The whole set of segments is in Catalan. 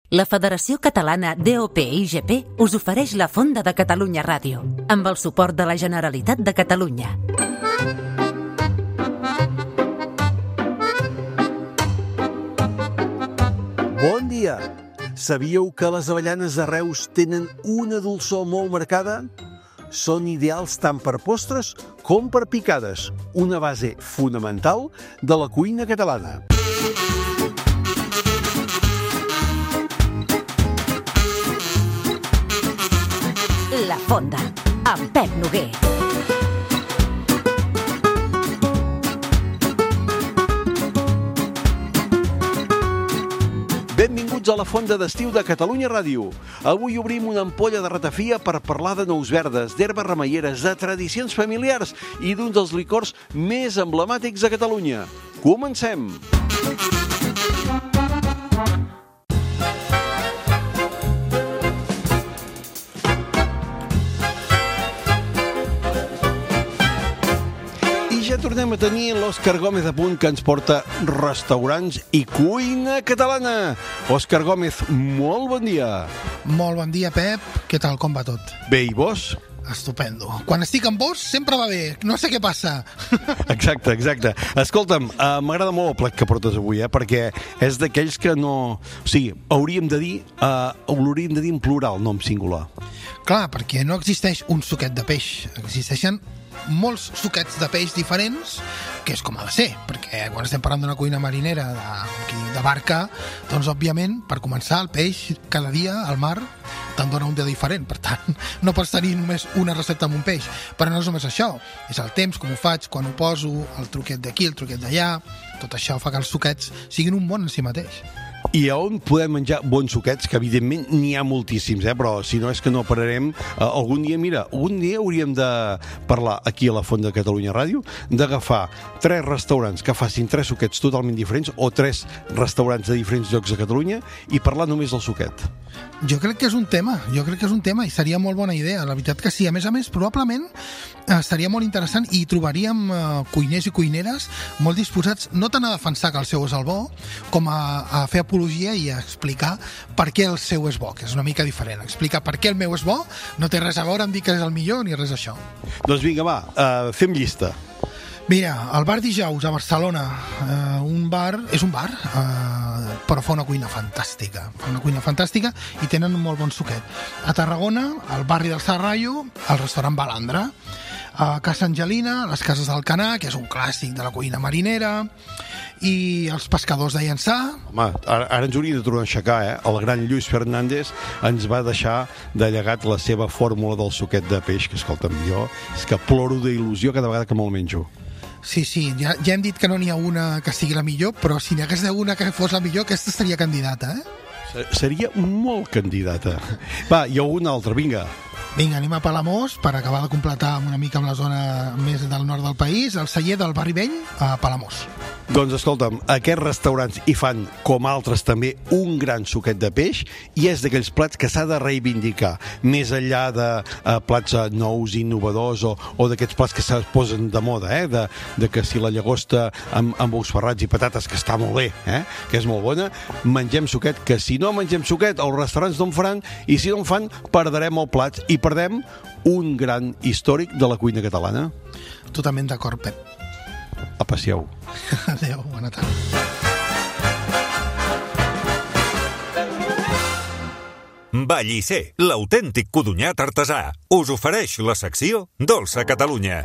La Federació Catalana DOP-IGP us ofereix la Fonda de Catalunya Ràdio, amb el suport de la Generalitat de Catalunya. Bon dia! Sabíeu que les avellanes de Reus tenen una dolçor molt marcada? Són ideals tant per postres com per picades, una base fonamental de la cuina catalana. La Fonda, amb Pep Noguer. Benvinguts a la Fonda d'Estiu de Catalunya Ràdio. Avui obrim una ampolla de ratafia per parlar de nous verdes, d'herbes remeieres, de tradicions familiars i d'un dels licors més emblemàtics de Catalunya. Comencem! Tornem a tenir l'Òscar Gómez a punt, que ens porta restaurants i cuina catalana. Òscar Gómez, molt bon dia. Molt bon dia, Pep. Què tal, com va tot? Bé, i vos? Estupendo. Quan estic amb vos sempre va bé. No sé què passa. Exacte. Escolta'm, m'agrada molt el plat que portes avui, perquè és d'aquells que no... O sigui, hauríem de dir en plural, no en singular. Clar, perquè no existeix un suquet de peix. Existeixen molts suquets de peix diferents, que és com ha de ser, perquè quan estem parlant d'una cuina marinera de barca, doncs òbviament, per començar, el peix cada dia al mar te'n dona un dia diferent, per tant no pots tenir només una recepta amb un peix, però no és només això, és el temps, com ho faig, quan ho poso, el truquet d'aquí, el truquet d'allà, tot això fa que els suquets siguin un món en si mateix. I a on podem menjar bons suquets, que evidentment n'hi ha moltíssims, però si no és que no pararem. Algun dia hauríem de parlar aquí a la Font de Catalunya Ràdio, d'agafar 3 restaurants que facin 3 suquets totalment diferents, o 3 restaurants de diferents llocs de Catalunya, i parlar només del suquet. Jo crec que és un tema i seria molt bona idea, la veritat que sí. A més, probablement seria molt interessant i trobaríem cuiners i cuineres molt disposats no tant a defensar que el seu és el bo, com a fer apologia i a explicar per què el seu és bo, que és una mica diferent. Explicar per què el meu és bo no té res a veure amb dir que és el millor ni res d'això. Doncs vinga, va, fem llista. Mira, el bar Dijous a Barcelona és un bar, però fa una cuina fantàstica. I tenen un molt bon suquet. A Tarragona, al barri del Serrallo, el restaurant Balandra. A Casa Angelina, les Cases d'Alcanar, que és un clàssic de la cuina marinera, i els pescadors de Llançà. Home, ara ens hauria de tornar a aixecar, El gran Lluís Fernández ens va deixar de llegat la seva fórmula del suquet de peix, que, escolta'm, jo és que ploro d'il·lusió cada vegada que me'l menjo. Sí, ja hem dit que no n'hi ha una que sigui la millor, però si n'hi hagués una que fos la millor, aquesta seria candidata, Seria molt candidata. Va, i alguna altra, vinga. Vinga, anem a Palamós per acabar de completar una mica amb la zona més del nord del país, el celler del Barri Vell a Palamós. Doncs escolta'm, aquests restaurants hi fan, com altres també, un gran suquet de peix, i és d'aquells plats que s'ha de reivindicar, més enllà de plats nous, innovadors, o d'aquests plats que se posen de moda, de que si la llagosta amb ous ferrats i patates, que està molt bé, que és molt bona, mengem suquet, que si no mengem suquet, els restaurants no en faran, i si no en fan, perdrem el plat, i perdem un gran històric de la cuina catalana. Totalment d'acord, Pep. Apassieu. Adéu, bona tarda. Vallisser, l'autèntic codonyat artesà, us ofereix la secció Dolça Catalunya.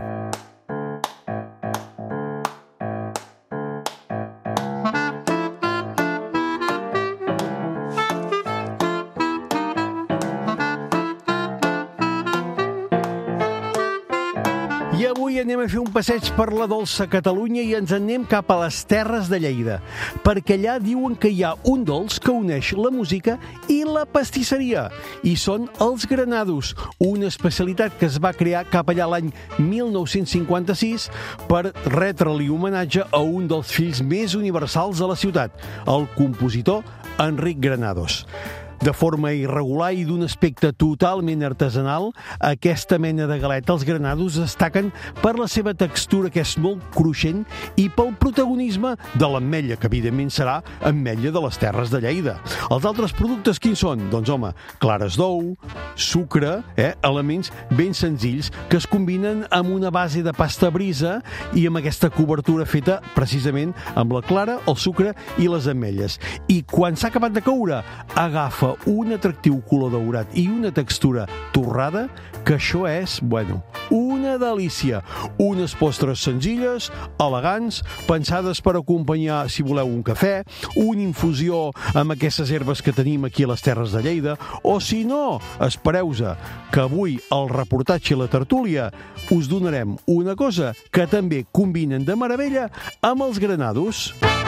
I avui anem a fer un passeig per la dolça Catalunya i ens anem cap a les terres de Lleida, perquè allà diuen que hi ha un dolç que uneix la música i la pastisseria, i són els granados, una especialitat que es va crear cap allà l'any 1956 per retre-li homenatge a un dels fills més universals de la ciutat, el compositor Enric Granados. De forma irregular i d'un aspecte totalment artesanal, aquesta mena de galeta, els granados, destaquen per la seva textura, que és molt cruixent, i pel protagonisme de l'ametlla, que evidentment serà ametlla de les terres de Lleida. Els altres productes quins són? Doncs home, clares d'ou, sucre, elements ben senzills que es combinen amb una base de pasta brisa i amb aquesta cobertura feta precisament amb la clara, el sucre i les ametlles. I quan s'ha acabat de coure, agafa un atractiu color daurat i una textura torrada, que això és, una delícia. Unes postres senzilles, elegants, pensades per acompanyar, si voleu, un cafè, una infusió amb aquestes herbes que tenim aquí a les Terres de Lleida, o si no, espereu-se, que avui al reportatge i la tertúlia us donarem una cosa que també combinen de meravella amb els granados.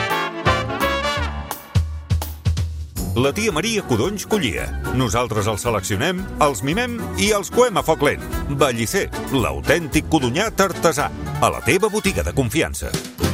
La tia Maria Codonys collia. Nosaltres els seleccionem, els mimem i els coem a foc lent. Ballisser, l'autèntic codonyat artesà. A la teva botiga de confiança.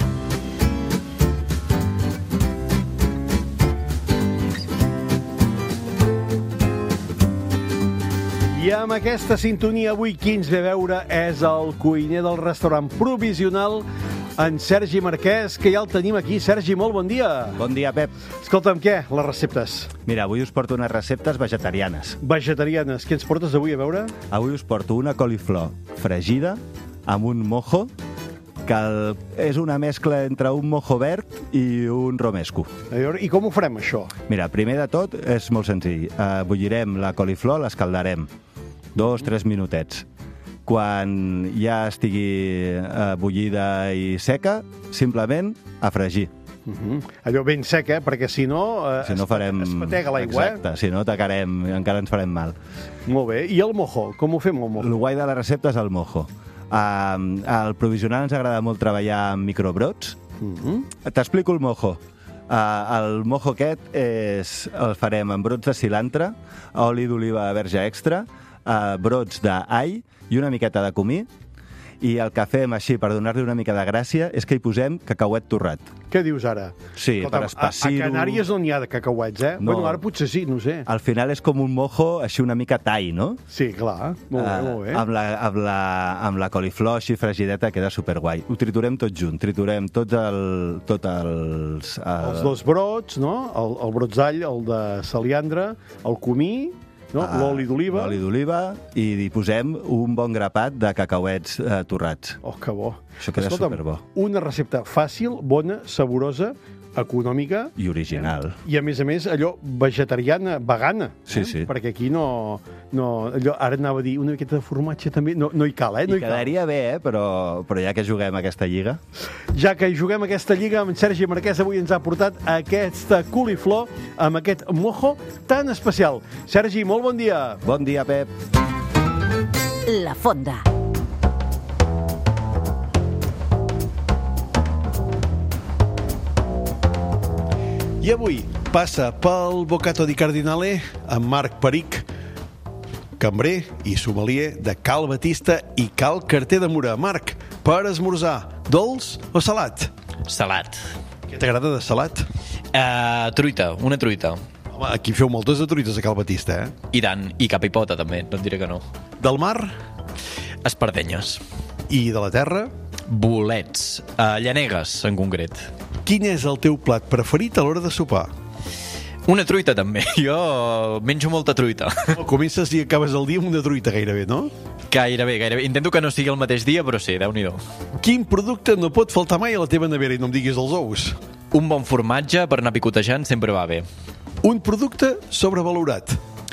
I amb aquesta sintonia avui qui ens ve a veure és el cuiner del restaurant provisional, en Sergi Marquès, que ja el tenim aquí. Sergi, molt bon dia. Bon dia, Pep. Escolta'm, què? Les receptes. Mira, avui us porto unes receptes vegetarianes. Vegetarianes. Què ens portes avui a veure? Avui us porto una coliflor fregida amb un mojo, que és una mescla entre un mojo verd i un romesco. I com ho farem, això? Mira, primer de tot és molt senzill. Bullirem la coliflor, l'escaldarem 2-3 minutets. Quan ja estigui bullida i seca, simplement a fregir. Allò ben sec, perquè si no, si no farem... es patega l'aigua. Exacte, si no tacarem, encara ens farem mal. Molt bé. I el mojo? Com ho fem, el mojo? El guai de la recepta és el mojo. Al provisional ens agrada molt treballar amb microbrots. T'explico el mojo. El mojo aquest el farem amb brots de cilantre, oli d'oliva verge extra, brots d'all i una miqueta de comí, i el que fem així per donar-li una mica de gràcia és que hi posem cacauet torrat. Què dius ara? Sí, per espessir-ho. A Canàries no n'hi ha de cacauets, No. Bueno, ara potser sí, no sé. Al final és com un mojo així una mica tall, no? Sí, clar. Molt bé, molt bé. Amb la coliflor així fregideta queda superguai. Ho triturem tot junt. Triturem tots els... Els dos brots, no? El brots d'all, el de saliandre, el comí, no? L'oli d'oliva. L'oli d'oliva, i hi posem un bon grapat de cacauets torrats. Oh, que bo. Això queda superbo. Una recepta fàcil, bona, saborosa, econòmica. I original. I a més, allò vegetariana, vegana. Sí, sí. Perquè aquí no allò, ara anava a dir una miqueta de formatge també, no hi cal, No hi quedaria bé, però ja que juguem aquesta lliga. Ja que juguem aquesta lliga, amb Sergi Marquès avui ens ha portat aquesta coliflor amb aquest mojo tan especial. Sergi, molt bon dia. Bon dia, Pep. La Fonda. I avui passa pel Bocato di Cardinale amb Marc Perich, cambrer i sommelier de Cal Batista i Cal Carter de Mura. Marc, per esmorzar, dolç o salat? Salat. Què t'agrada de salat? Truita, una truita. Home, aquí feu moltes de truites a Cal Batista, I tant, i cap i pota també, no et diré que no. Del mar? Espardenyes. I de la terra? Bolets. Llanegues, en concret. Quin és el teu plat preferit a l'hora de sopar? Una truita també. Jo menjo molta truita. Comences i acabes el dia amb una truita gairebé, no? Gairebé. Intento que no sigui el mateix dia, però sí, Déu-n'hi-do. Quin producte no pot faltar mai a la teva nevera, i no em diguis els ous? Un bon formatge per anar picotejant sempre va bé. Un producte sobrevalorat.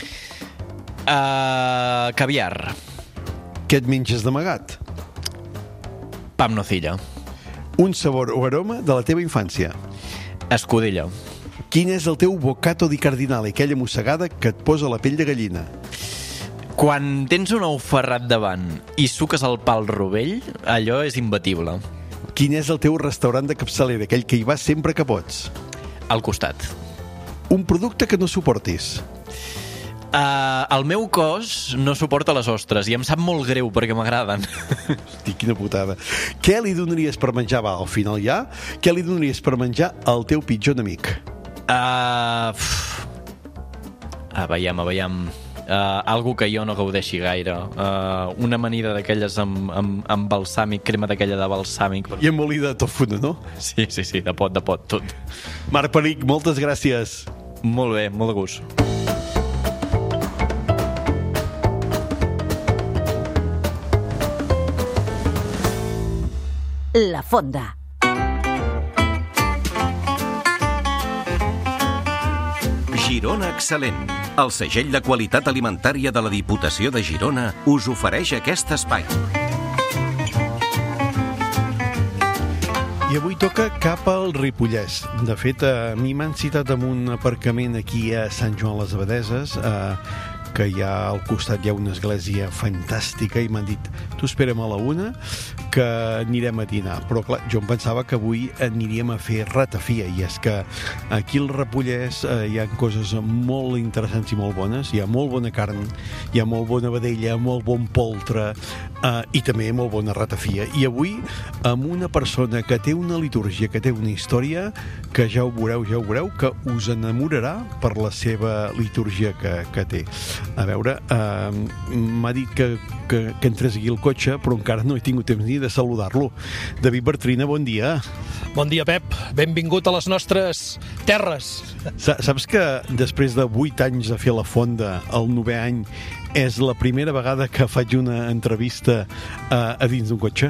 Caviar. Què et menges d'amagat? Pa amb nocilla. Un sabor o aroma de la teva infància. Escudella. Quin és el teu bocato di cardinale, aquella mossegada que et posa la pell de gallina? Quan tens un ou ferrat davant i suques el pa al rovell, allò és imbatible. Quin és el teu restaurant de capçalera, aquell que hi vas sempre que pots? Al costat. Un producte que no suportis. El meu cos no suporta les ostres i em sap molt greu perquè m'agraden. Hosti, quina putada. Què li donaries per menjar, al final ja? Què li donaries per menjar al teu pitjor enemic? Aviam. Algo que jo no gaudeixi gaire. Una amanida d'aquelles amb balsàmic, crema d'aquella de balsàmic. I amb oli de tofu, no? Sí, de pot, tot. Marc Perich, moltes gràcies. Molt bé, molt de gust. La Fonda. Girona Excel·lent. El segell de qualitat alimentària de la Diputació de Girona us ofereix aquest espai. I avui toca cap al Ripollès. De fet, a mi m'han citat en un aparcament aquí a Sant Joan les Abadesses, que hi ha al costat hi ha una església fantàstica, i m'han dit, tu espera'm a la 1 que anirem a dinar. Però clar, jo em pensava que avui aniríem a fer ratafia, i és que aquí al Ripollès hi ha coses molt interessants i molt bones. Hi ha molt bona carn, hi ha molt bona vedella, molt bon poltre, i també molt bona ratafia. I avui amb una persona que té una litúrgia, que té una història, que ja ho veureu, que us enamorarà per la seva litúrgia que té. A veure, m'ha dit que entrés aquí al cotxe, però encara no he tingut temps ni de saludar-lo. David Bartrina, bon dia. Bon dia, Pep. Benvingut a les nostres terres. Saps que després de 8 anys de fer la fonda, el 9è any, és la primera vegada que faig una entrevista a dins d'un cotxe?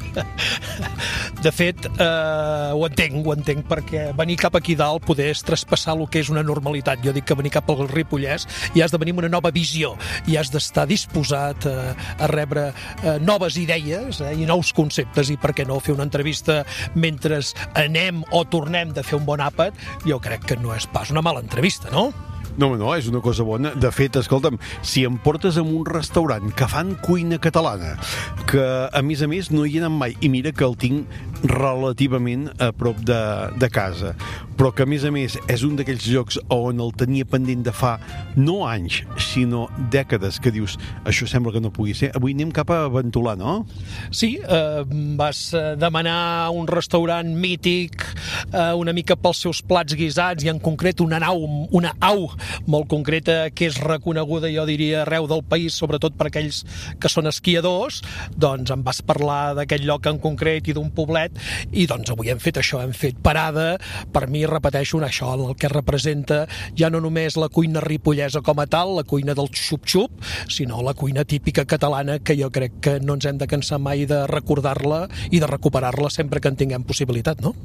De fet, ho entenc, perquè venir cap aquí dalt poder és traspassar el que és una normalitat. Jo dic que venir cap al Ripollès i has de venir amb una nova visió, i has d'estar disposat a rebre noves idees i nous conceptes, i per què no fer una entrevista mentre anem o tornem de fer un bon àpat. Jo crec que no és pas una mala entrevista, no? No, és una cosa bona. De fet, escolta'm, si em portes a un restaurant que fan cuina catalana, que a més no hi he anat mai, i mira que el tinc relativament a prop de casa, però que a més és un d'aquells llocs on el tenia pendent de fa no anys, sinó dècades, que dius, això sembla que no pugui ser. Avui anem cap a Ventolà, no? Sí, vas demanar un restaurant mític, una mica pels seus plats guisats, i en concret una au molt concreta, que és reconeguda, jo diria, arreu del país, sobretot per aquells que són esquiadors. Doncs em vas parlar d'aquest lloc en concret i d'un poblet, i doncs avui hem fet això, hem fet parada. Per mi, repeteixo, això el que representa ja no només la cuina ripollesa com a tal, la cuina del xup-xup, sinó la cuina típica catalana, que jo crec que no ens hem de cansar mai de recordar-la i de recuperar-la sempre que en tinguem possibilitat, no?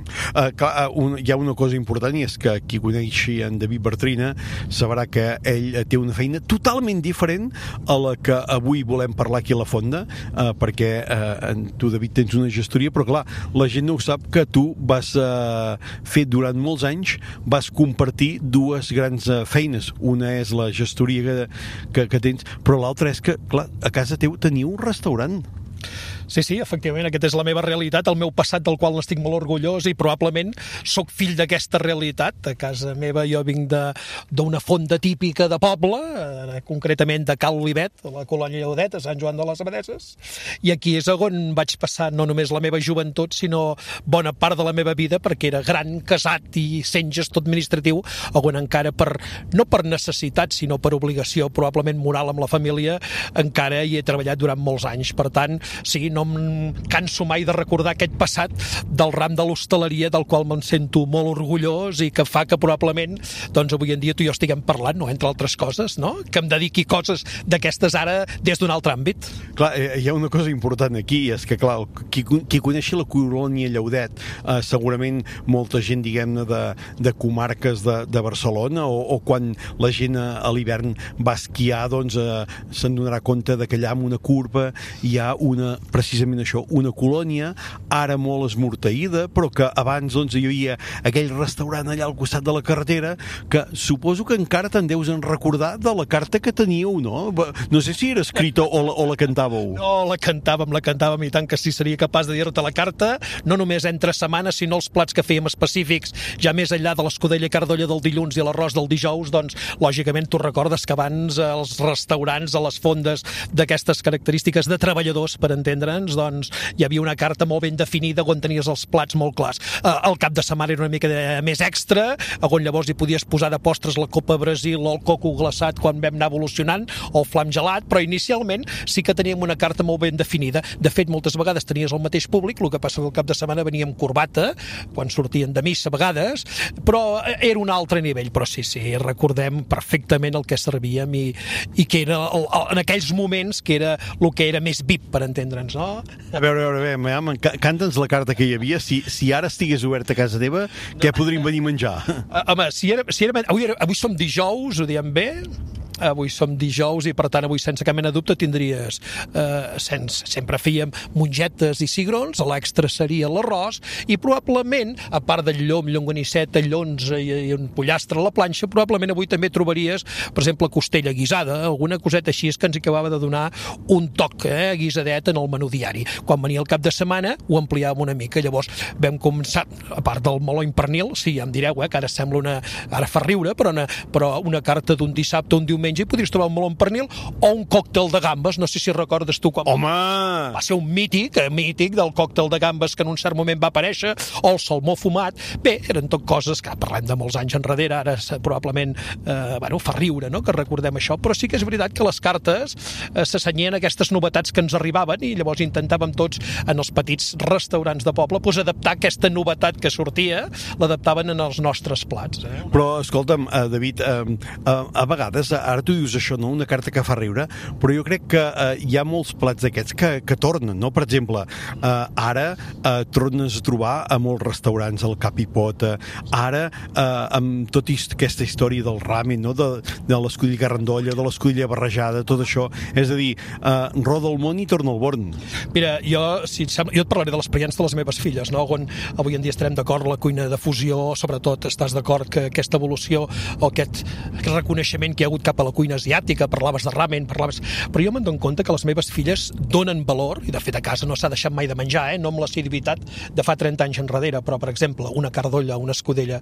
Hi ha una cosa important, i és que qui coneixi en David Bartrina sabrà que ell té una feina totalment diferent a la que avui volem parlar aquí a la Fonda, perquè tu, David, tens una gestoria, però clar, la gent no ho sap, que tu vas fer durant molts anys, vas compartir dues grans feines. Una és la gestoria que tens, però l'altra és que, clar, a casa teu teniu un restaurant. Sí, efectivament, aquesta és la meva realitat, el meu passat, del qual n'estic molt orgullós, i probablement sóc fill d'aquesta realitat. A casa meva jo vinc d'una fonda típica de poble, concretament de Cal Olivet, a la colònia Lleudet, a Sant Joan de les Abadesses, i aquí és on vaig passar no només la meva joventut, sinó bona part de la meva vida, perquè era gran, casat i sent gestor administratiu, on encara no per necessitat, sinó per obligació, probablement moral amb la família, encara hi he treballat durant molts anys. Per tant, sí, no em canso mai de recordar aquest passat del ram de l'hostaleria, del qual me'n sento molt orgullós, i que fa que probablement, doncs avui en dia tu i jo estiguem parlant, no? Entre altres coses, no? Que em dediqui coses d'aquestes ara des d'un altre àmbit. Clar, hi ha una cosa important aquí, és que, clar, qui coneixi la colònia Lleudet, segurament molta gent, diguem-ne, de comarques de Barcelona, o quan la gent a l'hivern va esquiar, doncs se'n donarà compte que allà amb una curva hi ha precisament això, una colònia ara molt esmorteïda, però que abans doncs, hi havia aquell restaurant allà al costat de la carretera, que suposo que encara te'n deus en recordar de la carta que teníeu, no? No sé si era escrita o la cantàveu. No, la cantàvem, i tant que sí, seria capaç de dir-te la carta, no només entre setmanes, sinó els plats que fèiem específics, ja més enllà de l'escudella i cardolla del dilluns i l'arròs del dijous. Doncs, lògicament, tu recordes que abans els restaurants a les fondes d'aquestes característiques de treballadors, per entendre'ns, entendre'ns, doncs hi havia una carta molt ben definida on tenies els plats molt clars. El cap de setmana era una mica més extra, on llavors hi podies posar de postres la Copa Brasil o el coco glaçat quan vam anar evolucionant, o el flam gelat, però inicialment sí que teníem una carta molt ben definida. De fet, moltes vegades tenies el mateix públic, el que passa que el cap de setmana venia amb corbata, quan sortien de missa a vegades, però era un altre nivell. Però sí, recordem perfectament el que servíem i que era en aquells moments que era el que era més VIP, per entendre'ns, no? A veure, canta'ns la carta que hi havia. Si ara estigués oberta a casa teva, què podríem venir a menjar? Home, avui som dijous, ho diem bé? Avui som dijous i per tant avui sense cap mena de dubte tindries sempre fèiem mongetes i cigrons, l'extra seria l'arròs i probablement, a part del llom, llonganisseta, llonze i un pollastre a la planxa, probablement avui també trobaries, per exemple, costella guisada, alguna coseta així que ens acabava de donar un toc guisadet en el menú diari. Quan venia el cap de setmana ho ampliàvem una mica, llavors vam començar, a part del meló i pernil, sí, ja em direu, que ara sembla ara fa riure, però una carta d'un dissabte, un diumenge, i podries trobar un meló amb pernil o un còctel de gambes, no sé si recordes tu quan... Home! Va ser un mític del còctel de gambes que en un cert moment va aparèixer, o el salmó fumat. Bé, eren tot coses que parlem de molts anys enrere, ara probablement fa riure, no?, que recordem això, però sí que és veritat que les cartes s'assenyien a aquestes novetats que ens arribaven i llavors intentàvem tots en els petits restaurants de poble adaptar aquesta novetat que sortia, l'adaptaven en els nostres plats. Però, escolta'm, David, a vegades, ara tu dius això, no?, una carta que fa riure, però jo crec que hi ha molts plats d'aquests que tornen, no? Per exemple, ara tornes a trobar a molts restaurants el cap i pota, ara amb tota aquesta història del ramen, no?, de l'escudella carrandolla, de l'escudella barrejada, tot això, és a dir, roda el món i torna al born. Mira, jo et parlaré de l'experiència de les meves filles, no?, on avui en dia estarem d'acord la cuina de fusió, sobretot estàs d'acord que aquesta evolució o aquest reconeixement que hi ha hagut cap a la cuina asiàtica, parlaves de ramen, però jo me'n dono compte que les meves filles donen valor, i de fet a casa no s'ha deixat mai de menjar, no amb l'assiduïtat de fa 30 anys enrere, però per exemple una cardolla, una escudella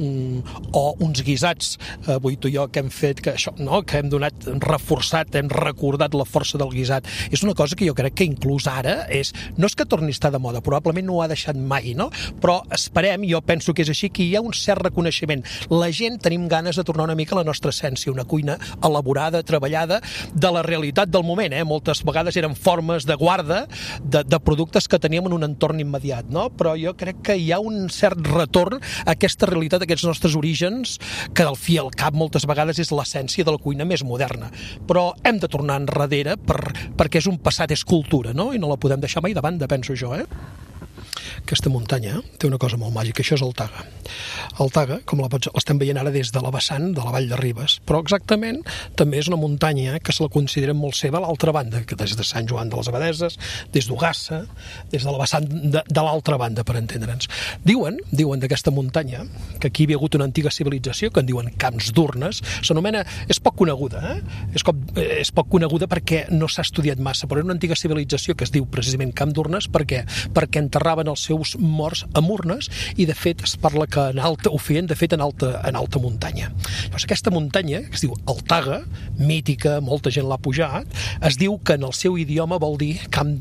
o uns guisats, avui tu i jo que hem fet que hem donat, reforçat, hem recordat la força del guisat, és una cosa que jo crec que inclús ara no és que torni a estar de moda, probablement no ho ha deixat mai, no? Però esperem, jo penso que és així, que hi ha un cert reconeixement. La gent tenim ganes de tornar una mica a la nostra essència, una cuina elaborada, treballada, de la realitat del moment, moltes vegades eren formes de guarda de productes que teníem en un entorn immediat, no? Però jo crec que hi ha un cert retorn a aquesta realitat, a aquests nostres orígens, que al fi al cap moltes vegades és l'essència de la cuina més moderna. Però hem de tornar enrere perquè és un passat, és cultura, no? I no la podem deixar mai de banda, penso jo, Aquesta muntanya té una cosa molt màgica, això és el Taga. El Taga, com l'estem veient ara des de la vessant de la Vall de Ribes, però exactament també és una muntanya que se la considera molt seva a l'altra banda, que des de Sant Joan de les Abadeses, des d'Ugassa, des de la vessant de l'altra banda, per entendre'ns. Diuen d'aquesta muntanya que aquí hi havia hagut una antiga civilització, que en diuen Camps d'Urnes, s'anomena, és poc coneguda, és poc coneguda perquè no s'ha estudiat massa, però era una antiga civilització que es diu precisament Camp d'Urnes perquè enterraven els seus morts amb urnes i de fet es parla que ho feien de fet en alta muntanya. Llavors aquesta muntanya, que es diu el Taga, mítica, molta gent l'ha pujat, es diu que en el seu idioma vol dir camp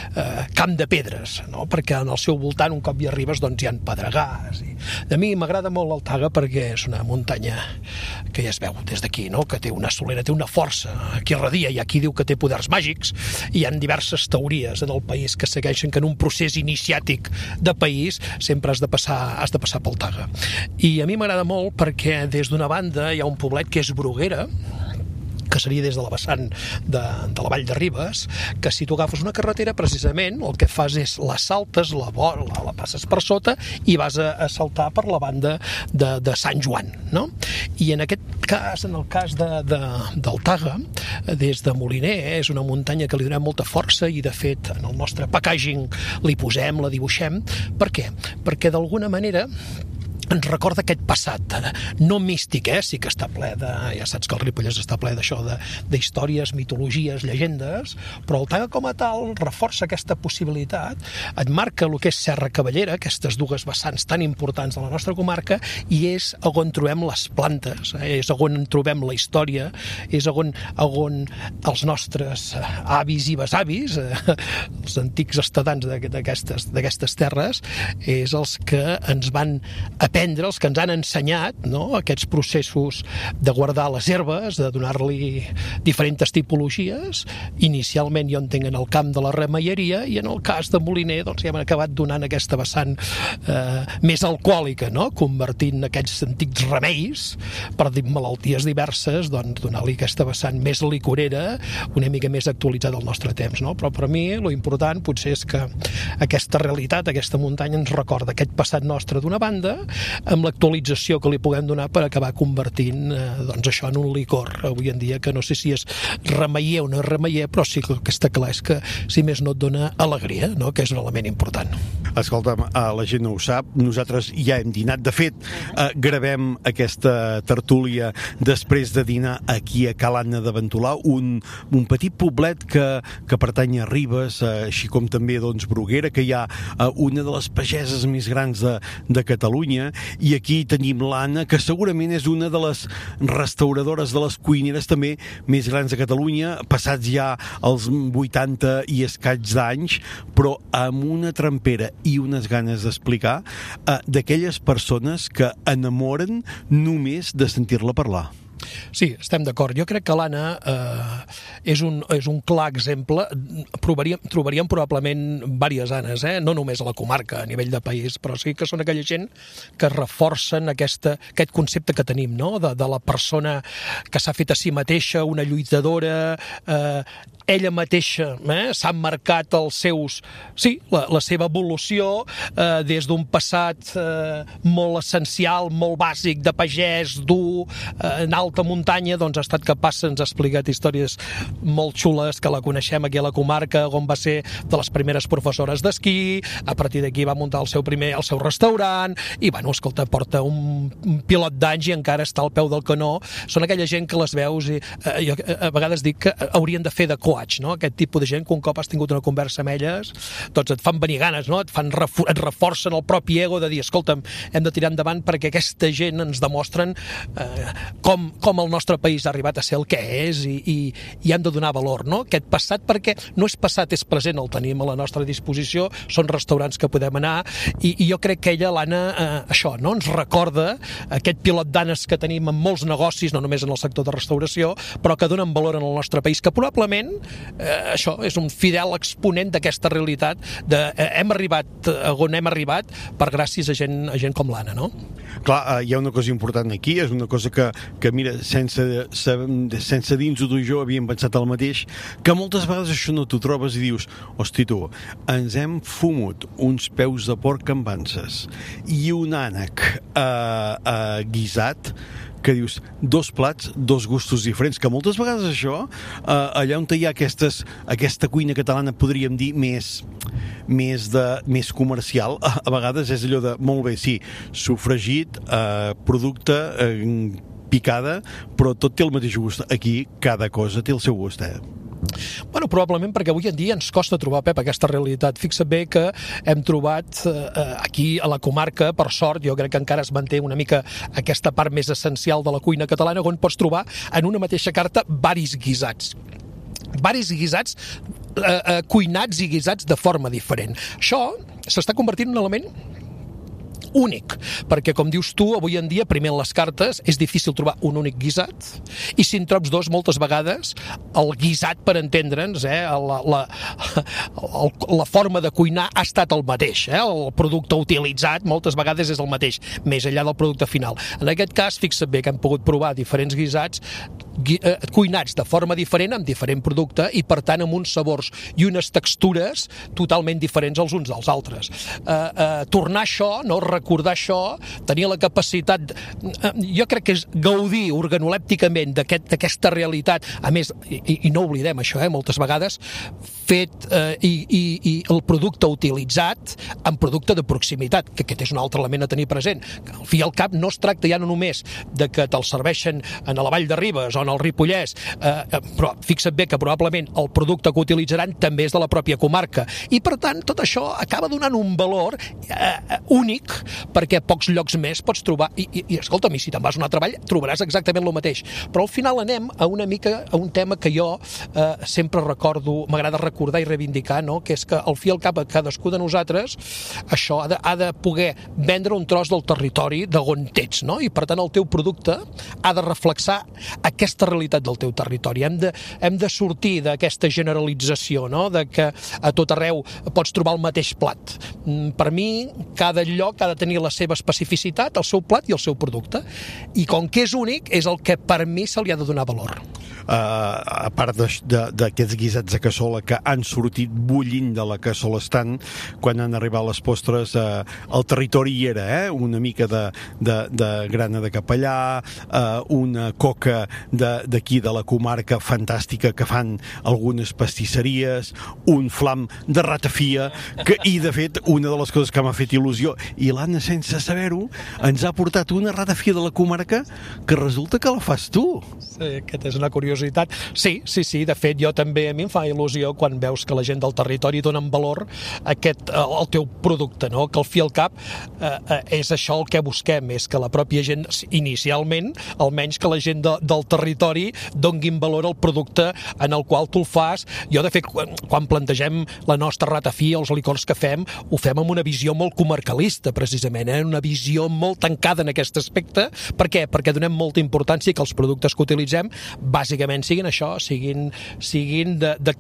de pedres, no? Perquè en el seu voltant un cop hi arribes doncs hi ha pedregars. A mi m'agrada molt el Taga perquè és una muntanya que ja es veu des d'aquí, no? Que té una solera, té una força que irradia, i aquí diu que té poders màgics, i hi ha diverses teories en el país que segueixen que en un procés iniciàtic de país sempre has de passar pel Taga. I a mi m'agrada molt perquè des d'una banda hi ha un poblet que és Bruguera, que seria des de la vessant de la Vall de Ribes, que si tu agafes una carretera, precisament, el que fas és la saltes, la passes per sota i vas a saltar per la banda de Sant Joan, no? I en aquest cas, en el cas del Taga, des de Moliner, és una muntanya que li donem molta força i, de fet, en el nostre packaging li posem, la dibuixem. Per què? Perquè, d'alguna manera, ens recorda aquest passat, no místic, sí que està ple de... Ja saps que el Ripollès està ple d'això, d'històries, mitologies, llegendes, però el Taga com a tal reforça aquesta possibilitat, et marca el que és Serra Cavallera, aquestes dues vessants tan importants de la nostra comarca, i és on trobem les plantes, és on trobem la història, és on els nostres avis i besavis, els antics estadants d'aquestes terres, és els que ens van aprendre, els que ens han ensenyat, no?, aquests processos de guardar les herbes, de donar-li diferents tipologies. Inicialment jo entenc en el camp de la remeieria, i en el cas de Moliner doncs ja hem acabat donant aquesta vessant més alcohòlica, no?, convertint aquests antics remeis per malalties diverses, doncs donar-li aquesta vessant més licorera, una mica més actualitzada al nostre temps, no? Però per mi lo important potser és que aquesta realitat, aquesta muntanya ens recorda aquest passat nostre d'una banda, amb l'actualització que li puguem donar per acabar convertint doncs això en un licor avui en dia, que no sé si és remeier o no és remeier, però sí que està clar és que si més no et dona alegria, no?, que és un element important. Escolta'm, la gent no ho sap, nosaltres ja hem dinat, de fet gravem aquesta tertúlia després de dinar aquí a Cal Anna de Ventolà, un petit poblet que pertany a Ribes, així com també doncs Bruguera, que hi ha una de les pageses més grans de Catalunya, i aquí tenim l'Anna, que segurament és una de les restauradores, de les cuineres també més grans de Catalunya, passats ja els 80 i escaig d'anys, però amb una trempera i unes ganes d'explicar d'aquelles persones que enamoren només de sentir-la parlar. Sí, estem d'acord. Jo crec que l'Anna és un clar exemple. Trobaríem probablement diverses Annes, no només a la comarca, a nivell de país, però sí que són aquella gent que reforcen aquest concepte que tenim, no?, de la persona que s'ha fet a si mateixa, una lluitadora, ella mateixa s'ha marcat la seva evolució des d'un passat molt essencial, molt bàsic, de pagès, dur, en alta muntanya, doncs ha estat capaç, ens ha explicat històries molt xules, que la coneixem aquí a la comarca, on va ser de les primeres professores d'esquí, a partir d'aquí va muntar el seu restaurant, i bueno, escolta, porta un pilot d'anys i encara està al peu del canó. Són aquella gent que les veus i jo a vegades dic que haurien de fer de coach, no?, aquest tipus de gent que un cop has tingut una conversa amb elles, doncs et fan venir ganes, no?, et reforcen el propi ego de dir, escolta'm, hem de tirar endavant perquè aquesta gent ens demostren com el nostre país ha arribat a ser el que és i hem de donar valor, no?, aquest passat, perquè no és passat, és present, el tenim a la nostra disposició, són restaurants que podem anar, i jo crec que ella, l'Anna, això, no?, ens recorda aquest pilot d'Annes que tenim en molts negocis, no només en el sector de restauració, però que donen valor en el nostre país, que probablement això és un fidel exponent d'aquesta realitat hem arribat on hem arribat per gràcies a gent com l'Anna, no? Clar, hi ha una cosa important aquí, és una cosa que mira, sense dins-ho tu i jo havíem pensat el mateix, que moltes vegades això no t'ho trobes i dius, hosti tu, ens hem fumut uns peus de porc amb anses i un ànec guisat, que dius, dos plats, dos gustos diferents, que moltes vegades això, allà on hi ha aquesta cuina catalana, podríem dir, més comercial, a vegades és allò de, molt bé, sí, sofregit, producte, picada, però tot té el mateix gust. Aquí cada cosa té el seu gust, Bueno, probablement perquè avui en dia ens costa trobar, Pep, aquesta realitat. Fixa't bé que hem trobat aquí a la comarca, per sort, jo crec que encara es manté una mica aquesta part més essencial de la cuina catalana, on pots trobar en una mateixa carta varis guisats cuinats i guisats de forma diferent. Això s'està convertint en un element únic, perquè com dius tu, avui en dia, primer en les cartes, és difícil trobar un únic guisat, i si en trobs dos, moltes vegades, el guisat, per entendre'ns, la forma de cuinar ha estat el mateix, el producte utilitzat moltes vegades és el mateix, més enllà del producte final. En aquest cas, fixa't bé que hem pogut provar diferents guisats cuinats de forma diferent, amb diferent producte, i per tant amb uns sabors i unes textures totalment diferents els uns dels altres. Tornar això, no? Recordar això, tenir la capacitat, jo crec que és gaudir organolèpticament d'aquesta realitat, a més, i no oblidem això, moltes vegades fet i el producte utilitzat en producte de proximitat, que aquest és un altre element a tenir present. Que al fi i al cap no es tracta ja no només de que te'l serveixen a la Vall de Ribes o en el Ripollès, però fixa't bé que probablement el producte que utilitzaran també és de la pròpia comarca. I per tant, tot això acaba donant un valor únic, perquè a pocs llocs més pots trobar, i escolta'm, si te'n vas a un altre vall trobaràs exactament el mateix. Però al final anem a una mica a un tema que jo sempre recordo, m'agrada recordar i reivindicar, no? Que és que al fi i al cap a cadascú de nosaltres això ha de poder vendre un tros del territori d'on ets, no? I per tant el teu producte ha de reflexar aquesta realitat del teu territori. Hem de sortir d'aquesta generalització, no? De que a tot arreu pots trobar el mateix plat. Per mi, cada lloc ha de tenir la seva especificitat, el seu plat i el seu producte. I com que és únic, és el que per mi se li ha de donar valor. A part d'aquests guisats de cassola que han sortit bullint de la cassola estant, quan han arribat les postres, el territori hi era, una mica de grana de capellà, una coca d'aquí de la comarca fantàstica que fan algunes pastisseries, un flam de ratafia, i de fet una de les coses que m'ha fet il·lusió, i l'Anna sense saber-ho ens ha portat una ratafia de la comarca que resulta que la fas tu. Sí, aquesta és una curiositat. Sí, de fet jo també, a mi em fa il·lusió quan veus que la gent del territori donen valor al teu producte, no? Que al fi i al cap és això el que busquem, és que la pròpia gent, inicialment, almenys que la gent del territori donguin valor al producte en el qual tu el fas. Jo, de fet, quan plantegem la nostra ratafia, els licors que fem, ho fem amb una visió molt comarcalista, precisament, una visió molt tancada en aquest aspecte. Per què? Perquè donem molta importància que els productes que utilitzem bàsicament siguin això, siguin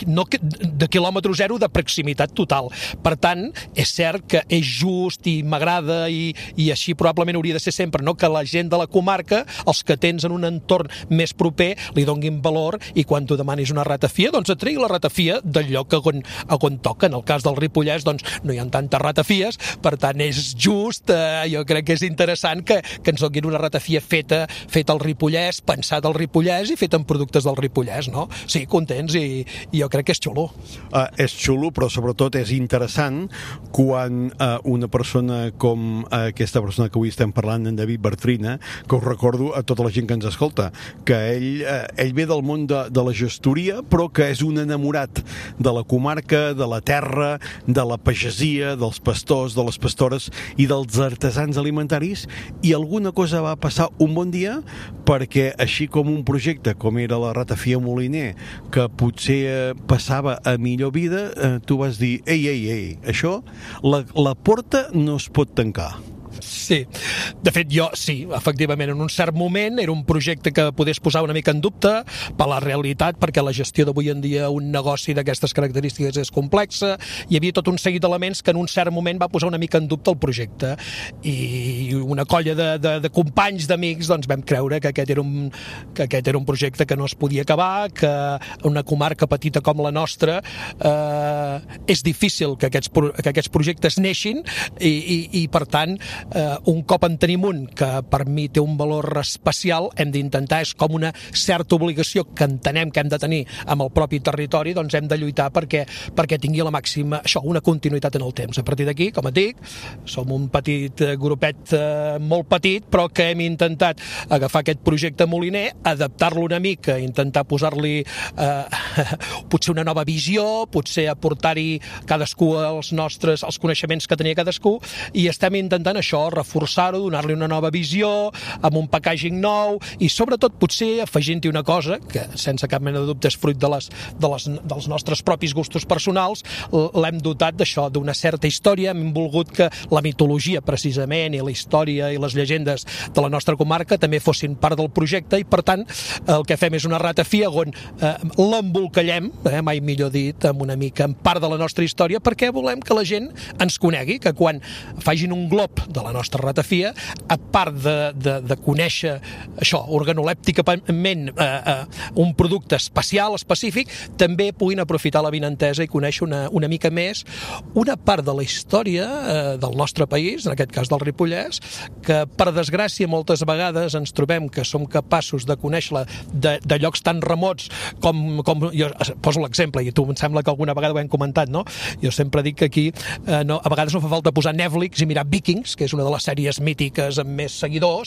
de quilòmetre zero, de proximitat total. Per tant, és cert que és just i m'agrada i així probablement hauria de ser sempre, no? Que la gent de la comarca, els que tens en un entorn més proper, li donguin valor i quan tu demanis una ratafia, doncs et tregui la ratafia del lloc on toca. En el cas del Ripollès, doncs no hi ha tantes ratafies, per tant és just, jo crec que és interessant que ens donguin una ratafia feta al Ripollès, pensat al Ripollès i fet amb productes del Ripollès, no? Sí, contents i jo crec que és xulo. És xulo, però sobretot és interessant quan una persona com aquesta persona que avui estem parlant, en David Bartrina, que us recordo a tota la gent que ens escolta, que ell ve del món de la gestoria, però que és un enamorat de la comarca, de la terra, de la pagesia, dels pastors, de les pastores i dels artesans alimentaris, i alguna cosa va passar un bon dia perquè així com un projecte com era la ratafia Moliner, que potser passava a millor vida, tu vas dir, ei, això, la porta no es pot tancar. Sí, de fet jo sí, efectivament, en un cert moment era un projecte que podés posar una mica en dubte per la realitat, perquè la gestió d'avui en dia un negoci d'aquestes característiques és complexa, hi havia tot un seguit d'elements que en un cert moment va posar una mica en dubte el projecte, i una colla de companys, d'amics, doncs vam creure que aquest era un projecte que no es podia acabar, que una comarca petita com la nostra és difícil que aquests projectes neixin, i per tant un cop en tenim un que per mi té un valor especial, hem d'intentar, és com una certa obligació que entenem que hem de tenir amb el propi territori, doncs hem de lluitar perquè tingui la màxima, això, una continuïtat en el temps. A partir d'aquí, com et dic, som un petit grupet molt petit, però que hem intentat agafar aquest projecte Moliner, adaptar-lo una mica, intentar posar-li potser una nova visió, potser aportar-hi cadascú els coneixements que tenia cadascú, i estem intentant això, reforçar-ho, donar-li una nova visió, amb un packaging nou, i sobretot potser afegint-hi una cosa, que sense cap mena de dubte és fruit dels nostres propis gustos personals, l'hem dotat d'això, d'una certa història, hem volgut que la mitologia precisament, i la història i les llegendes de la nostra comarca també fossin part del projecte, i per tant el que fem és una ratafia on l'embolcallem, mai millor dit, amb una mica en part de la nostra història, perquè volem que la gent ens conegui, que quan facin un glob de la nostra ratafia, a part de conèixer això, organolèpticament un producte específic, també puguin aprofitar l'avinentesa i conèixer una mica més una part de la història del nostre país, en aquest cas del Ripollès, que per desgràcia moltes vegades ens trobem que som capaços de conèixer-la de llocs tan remots com jo poso l'exemple, i tu em sembla que alguna vegada ho hem comentat, no? Jo sempre dic que aquí a vegades no fa falta posar Netflix i mirar Vikings, que és una de les sèries mítiques amb més seguidors.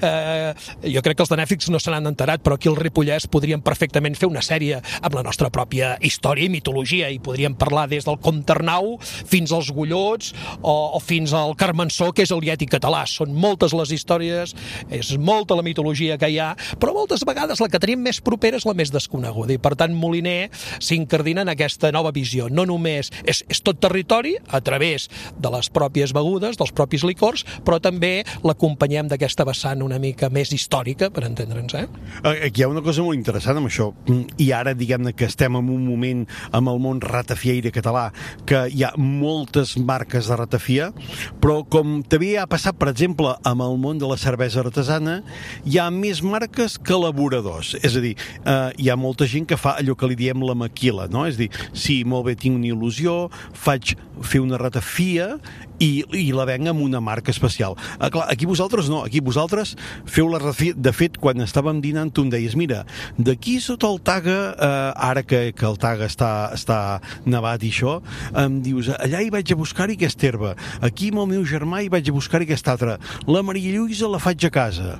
Jo crec que els de Netflix no se n'han enterat, però aquí al Ripollès podríem perfectament fer una sèrie amb la nostra pròpia història i mitologia, i podríem parlar des del Comte Arnau fins als Gollots o fins al Carmençó, que és el Yeti català. Són moltes les històries, és molta la mitologia que hi ha, però moltes vegades la que tenim més propera és la més desconeguda, i per tant Moliner s'incardina en aquesta nova visió. No només és tot territori a través de les pròpies begudes, dels propis licors, però també l'acompanyem d'aquesta vessant una mica més històrica, per entendre'ns. Aquí hi ha una cosa molt interessant amb això, i ara diguem-ne que estem en un moment amb el món ratafiaire català que hi ha moltes marques de ratafia, però com també ha passat, per exemple, amb el món de la cervesa artesana, hi ha més marques que elaboradors. És a dir, hi ha molta gent que fa allò que li diem la maquila, no? És a dir, sí, molt bé, tinc una il·lusió, faig fer una ratafia i la venc amb una marca especial. Clar, aquí vosaltres no, aquí vosaltres feu la ratafia. De fet, quan estàvem dinant tu em deies, mira, d'aquí sota el Taga, ara que el Taga està nevat i això, em dius, allà hi vaig a buscar-hi aquesta herba, aquí amb el meu germà hi vaig a buscar-hi aquesta altra, la Maria Lluïsa la faig a casa.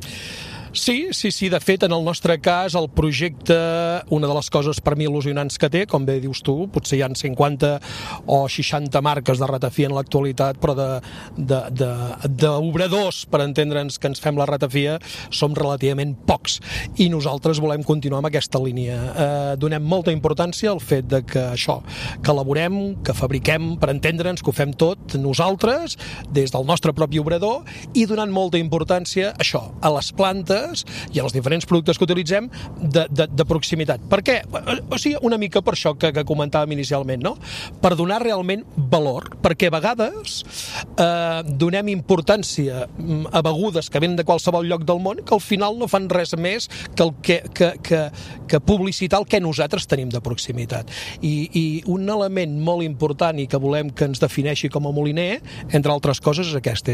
Sí, de fet, en el nostre cas, el projecte, una de les coses per mi il·lusionants que té, com bé dius tu, potser hi ha 50 o 60 marques de ratafia en l'actualitat, però d'obradors, per entendre'ns que ens fem la ratafia, som relativament pocs, i nosaltres volem continuar amb aquesta línia. Donem molta importància al fet de que això, que elaborem, que fabriquem, per entendre'ns, que ho fem tot nosaltres, des del nostre propi obrador, i donant molta importància, això, a les plantes i als diferents productes que utilitzem de proximitat. Per què? O sigui, una mica per això que comentàvem inicialment, no? Per donar realment valor, perquè a vegades donem importància a begudes que venen de qualsevol lloc del món que al final no fan res més que publicitar el que nosaltres tenim de proximitat. I un element molt important i que volem que ens defineixi com a moliner, entre altres coses, és aquest,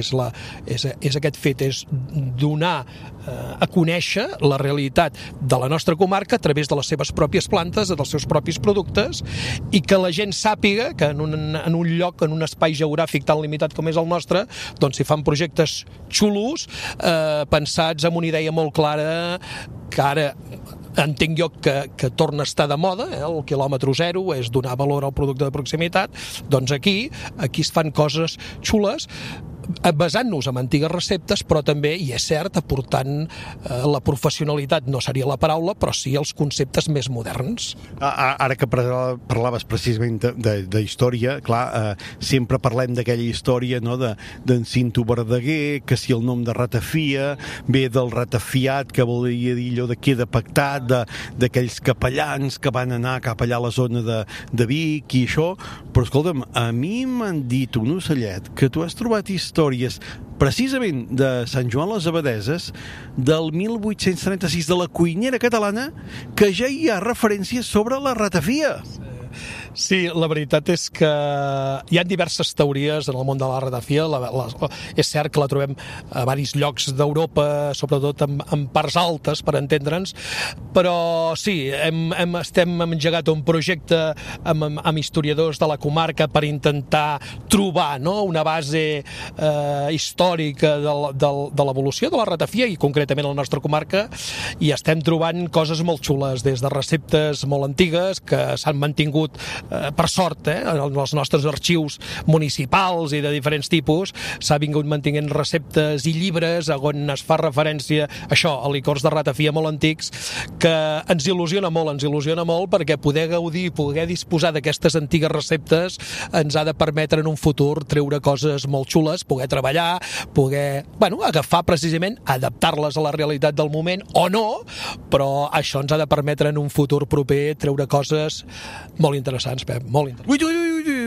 és aquest fet, és donar a conèixer la realitat de la nostra comarca a través de les seves pròpies plantes, dels seus propis productes, i que la gent sàpiga que en un lloc, en un espai geogràfic tan limitat com és el nostre, doncs s'hi fan projectes xulos, pensats amb una idea molt clara, que ara entenc jo que torna a estar de moda, el quilòmetre zero és donar valor al producte de proximitat. Doncs aquí es fan coses xules, basant-nos en antigues receptes, però també, i és cert, aportant la professionalitat, no seria la paraula, però sí els conceptes més moderns. Ara que parlaves precisament d'història, clar, sempre parlem d'aquella història, no, d'en Cinto Verdaguer, que si el nom de ratafia ve del ratafiat, que volia dir allò de queda pactat, d'aquells capellans que van anar cap allà a la zona de Vic i això, però escolta'm, a mi m'han dit un ocellet que tu has trobat històries precisament de Sant Joan les Abadeses del 1836 de la cuinera catalana, que ja hi ha referències sobre la ratafia. Sí, la veritat és que hi ha diverses teories en el món de la ratafia. És cert que la trobem a diversos llocs d'Europa, sobretot en parts altes, per entendre'ns, però sí, estem engegat un projecte amb historiadors de la comarca per intentar trobar, no, una base històrica de l'evolució de la ratafia, i concretament a la nostra comarca, i estem trobant coses molt xules, des de receptes molt antigues que s'han mantingut per sort, en els nostres arxius municipals i de diferents tipus, s'ha vingut mantenint receptes i llibres on es fa referència això, a licors de ratafia molt antics, que ens il·lusiona molt, perquè poder gaudir, poder disposar d'aquestes antigues receptes ens ha de permetre en un futur treure coses molt xules, poder treballar, poder, agafar precisament, adaptar-les a la realitat del moment o no, però això ens ha de permetre en un futur proper treure coses molt interessants, Pep, molt interessants. Ui,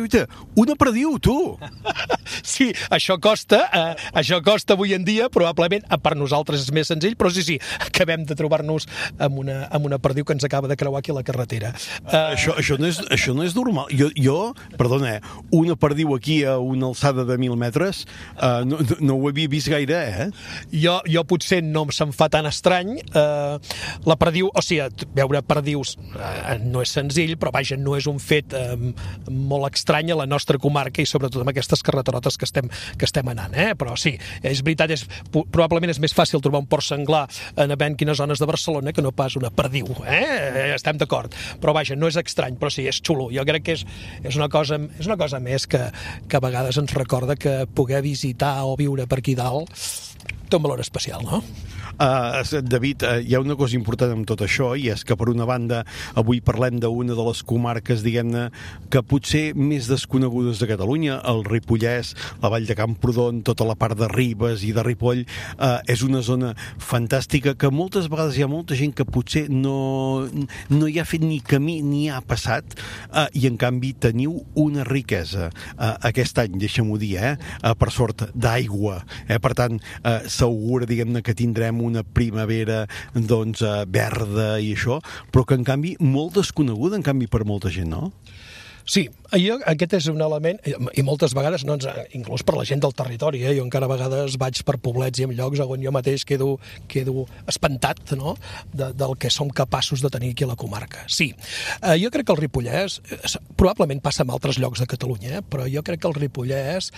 guaita, una perdiu, tu! Sí, això costa avui en dia, probablement per nosaltres és més senzill, però sí, acabem de trobar-nos amb una perdiu que ens acaba de creuar aquí a la carretera. Això no és normal. Jo, perdona, una perdiu aquí a una alçada de 1.000 metres, no ho havia vist gaire, eh? Jo potser no se'm fa tan estrany. La perdiu, o sigui, veure perdius no és senzill, però vaja, no és un fet molt estrany a la nostra comarca i sobretot amb aquestes carreterotes que estem anant, però sí, és veritat, probablement és més fàcil trobar un porc senglar en quines zones de Barcelona que no pas una perdiu, estem d'acord, però vaja, no és estrany, però sí, és xulo. Jo crec que és una cosa més que a vegades ens recorda que poder visitar o viure per aquí dalt té un valor especial, no? David, hi ha una cosa important amb tot això, i és que per una banda avui parlem d'una de les comarques, diguem-ne, que potser més desconegudes de Catalunya, el Ripollès, la Vall de Camprodon, tota la part de Ribes i de Ripoll, és una zona fantàstica que moltes vegades hi ha molta gent que potser no hi ha fet ni camí ni ha passat, i en canvi teniu una riquesa aquest any, deixa'm-ho dir, per sort, d'aigua, per tant s'augura, diguem-ne, que tindrem una primavera doncs verda i això, però que en canvi molt desconeguda, en canvi per molta gent, no? Sí, aquest és un element, i moltes vegades, inclús per la gent del territori, jo encara a vegades vaig per poblets i en llocs on jo mateix quedo espantat, no?, del que som capaços de tenir aquí a la comarca. Sí, jo crec que el Ripollès, probablement passa en altres llocs de Catalunya, però jo crec que el Ripollès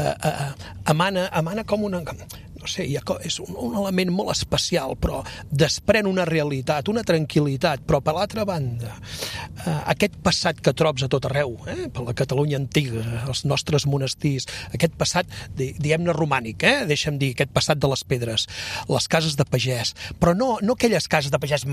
emana com una... no sé, és un element molt especial, però desprèn una realitat, una tranquil·litat, però per l'altra banda, aquest passat que trobs a tot arreu, per la Catalunya antiga, els nostres monestirs, aquest passat, diguem-ne, romànic, deixa'm dir, aquest passat de les pedres, les cases de pagès, però no aquelles cases de pagès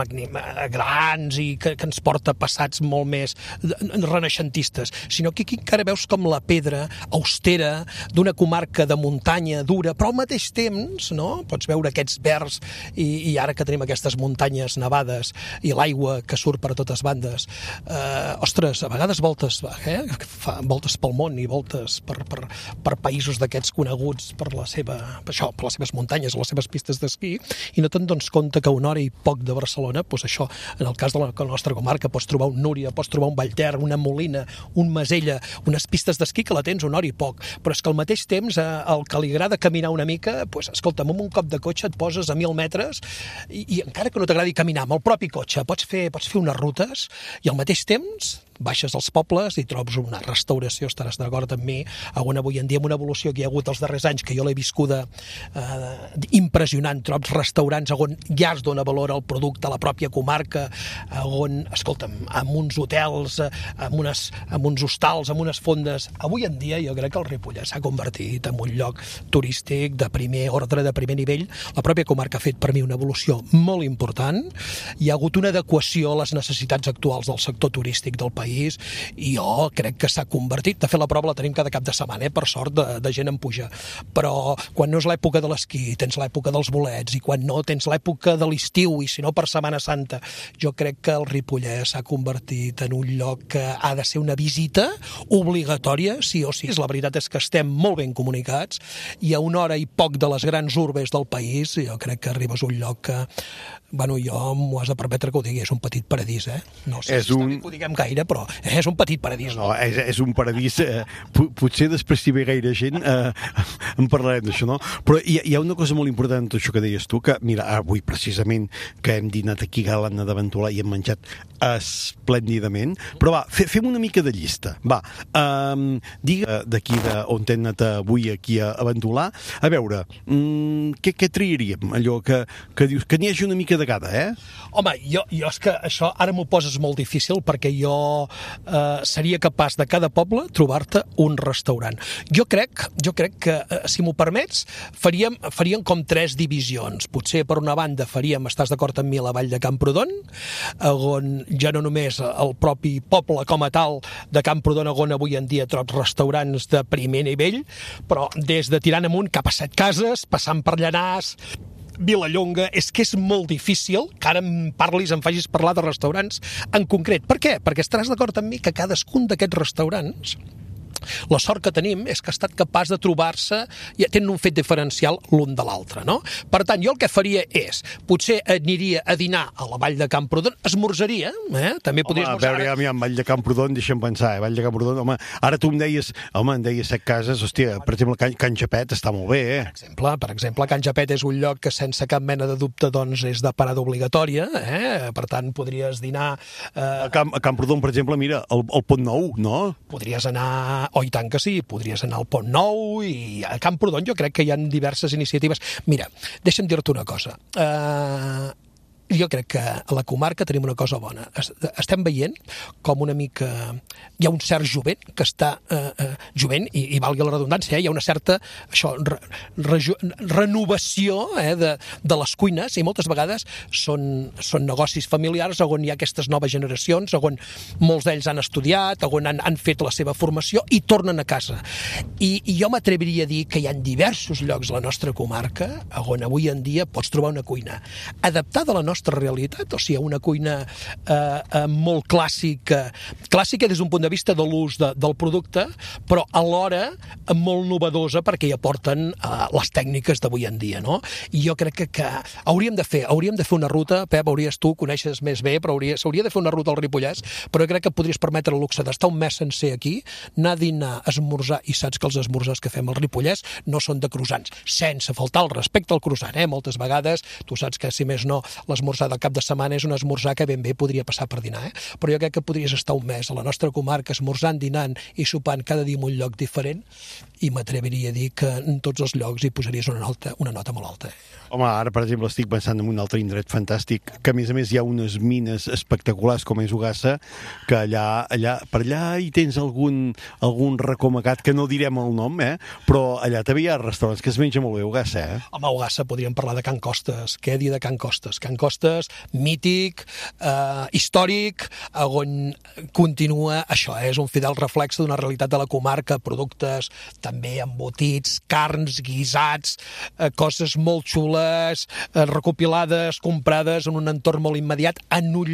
grans i que ens porta passats molt més renaixentistes, sinó que aquí encara veus com la pedra austera d'una comarca de muntanya dura, però al mateix temps, no? Pots veure aquests verds i ara que tenim aquestes muntanyes nevades i l'aigua que surt per a totes bandes, ostres, a vegades voltes pel món i voltes per països d'aquests coneguts per les seves muntanyes, les seves pistes d'esquí, i no te'n dones compte que una hora i poc de Barcelona, doncs això, en el cas de la nostra comarca, pots trobar un Núria, pots trobar un Vallter, una Molina, un Masella, unes pistes d'esquí que la tens una hora i poc, però és que al mateix temps el que li agrada caminar una mica, escolta'm, amb un cop de cotxe et poses a 1.000 metres i encara que no t'agradi caminar amb el propi cotxe, pots fer unes rutes i al mateix temps baixes als pobles i trobes una restauració, estaràs d'acord amb mi, on avui en dia amb una evolució que hi ha hagut els darrers anys, que jo l'he viscuda impressionant, trobes restaurants on ja es dona valor al producte, a la pròpia comarca, on, escolta'm, amb uns hotels, amb uns hostals, amb unes fondes. Avui en dia jo crec que el Ripollès s'ha convertit en un lloc turístic de primer ordre, de primer nivell. La pròpia comarca ha fet per mi una evolució molt important. Hi ha hagut una adequació a les necessitats actuals del sector turístic del país i jo crec que s'ha convertit, de fet la prova la tenim cada cap de setmana, per sort de gent en puja, però quan no és l'època de l'esquí tens l'època dels bolets i quan no tens l'època de l'estiu i si no per Setmana Santa, jo crec que el Ripollès s'ha convertit en un lloc que ha de ser una visita obligatòria, sí o sí. La veritat és que estem molt ben comunicats i a una hora i poc de les grans urbes del país jo crec que arribes a un lloc que, bueno, jo m'ho has de permetre que ho digui, és un petit paradís, no sé si està bé que ho diguem gaire, però és un petit paradís. No, és un paradís, potser després si ve gaire gent en parlarem d'això, no? Però hi ha una cosa molt important en tot això que deies tu, que mira, avui precisament que hem dinat aquí a l'Anna de Ventolà i hem menjat esplèndidament, però va, fem una mica de llista, va, digue d'aquí on hem anat avui aquí a Ventolà, a veure, què triaríem? Allò que dius, que n'hi hagi una mica de cada, Home, jo és que això ara m'ho poses molt difícil perquè jo seria capaç de cada poble trobar-te un restaurant. Jo crec que, si m'ho permets, faríem com 3 divisions. Potser per una banda faríem, estàs d'acord amb mi, la Vall de Camprodon, on ja no només el propi poble com a tal de Camprodon, on avui en dia trobs restaurants de primer nivell, però des de tirant amunt cap a Setcases, passant per Llanars, Vilallonga, és que és molt difícil que ara em facis parlar de restaurants en concret. Per què? Perquè estaràs d'acord amb mi que cadascun d'aquests restaurants La sort que tenim és que ha estat capaç de trobar-se i tenen un fet diferencial l'un de l'altre, no? Per tant, jo el que faria és, potser aniria a dinar a la Vall de Camprodon, esmorzaria, també podria esmorzar. A veure, ja Vall de Camprodon, deixa'm pensar, Vall de Camprodon, home, ara tu em deies 7 cases, hòstia, per exemple, Can Japet està molt bé, Per exemple, Can Japet és un lloc que sense cap mena de dubte, doncs, és de parada obligatòria, per tant, podries dinar... A Camprodon, per exemple, mira, el Pont Nou, no? Podries anar... Oh, i tant que sí, podries anar al Pont Nou i a Camprodon jo crec que hi ha diverses iniciatives. Mira, deixa'm dir-te una cosa. Jo crec que a la comarca tenim una cosa bona. Estem veient com una mica... Hi ha un cert jovent que està... jovent, i valgui la redundància, hi ha una certa renovació de les cuines, i moltes vegades són negocis familiars on hi ha aquestes noves generacions, on molts d'ells han estudiat, on han fet la seva formació i tornen a casa. I jo m'atreviria a dir que hi ha diversos llocs a la nostra comarca on avui en dia pots trobar una cuina adaptada a la nostra realitat, o sigui, una cuina molt clàssica des d'un punt de vista de l'ús del producte, però alhora molt novedosa perquè hi aporten les tècniques d'avui en dia, no? I jo crec que hauríem de fer una ruta, Pep, tu coneixes més bé, però s'hauria de fer una ruta al Ripollès, però jo crec que podries permetre el luxe d'estar un mes sencer aquí, anar a dinar, esmorzar, i saps que els esmorzars que fem al Ripollès no són de croissants, sense faltar el respecte al croissant, moltes vegades, tu saps que si més no, l'esmorzar del cap de setmana és un esmorzar que ben bé podria passar per dinar, però jo crec que podries estar un mes a la nostra comarca esmorzant, dinant i sopant cada dia en un lloc diferent, i m'atreviria a dir que en tots els llocs hi posaries una nota molt alta. Home, ara, per exemple, estic pensant en un altre indret fantàstic, que a més hi ha unes mines espectaculars com és Ugassa, que per allà hi tens algun recomacat, que no direm el nom, però allà també hi ha restaurants que es menja molt bé, Ugassa, Home, Ugassa podríem parlar de Can Costes. Què dir de Can Costes? Can Costes, mític, històric, on continua això, és un fidel reflex d'una realitat de la comarca, productes també embotits, carns, guisats, coses molt xules, recopilades, comprades en un entorn molt immediat, en un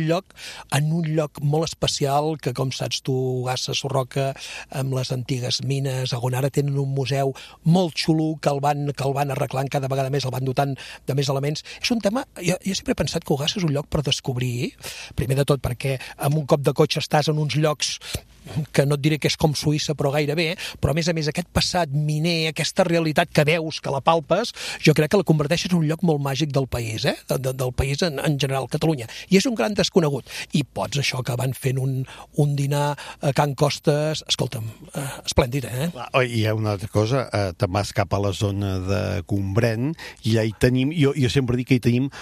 lloc molt especial que, com saps tu, Ugassa, Sorroca, amb les antigues mines, on ara tenen un museu molt xulo que el van arreglant cada vegada més, el van dotant de més elements. És un tema... Jo sempre he pensat que Ugassa és un lloc per descobrir, primer de tot perquè amb un cop de cotxe estàs en uns llocs que no et diré que és com Suïssa, però gairebé, però a més aquest passat miner, aquesta realitat que veus, que la palpes, jo crec que la converteix en un lloc molt màgic del país, del país en general, Catalunya. I és un gran desconegut. I pots això acabant fent un dinar a Can Costes, escolta'm, esplèndid, I hi ha una altra cosa, te'n vas cap a la zona de Gombrèn, i allà hi tenim, jo sempre dic que hi tenim